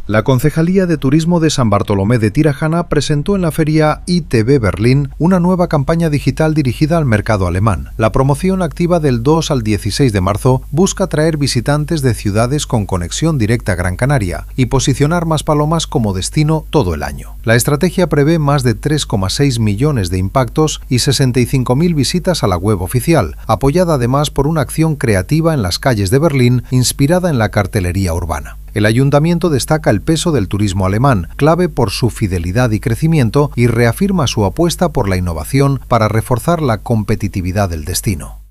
La Concejalía de Turismo de San Bartolomé de Tirajana presentó en la feria ITB Berlín una nueva campaña digital dirigida al mercado alemán. La promoción activa del 2 al 16 de marzo busca atraer visitantes de ciudades con conexión directa a Gran Canaria y posicionar Maspalomas como destino todo el año. La estrategia prevé más de 3,6 millones de impactos y 65.000 visitas a la web oficial, apoyada además por una acción creativa en las calles de Berlín inspirada en la cartelería urbana. El ayuntamiento destaca el peso del turismo alemán, clave por su fidelidad y crecimiento, y reafirma su apuesta por la innovación para reforzar la competitividad del destino.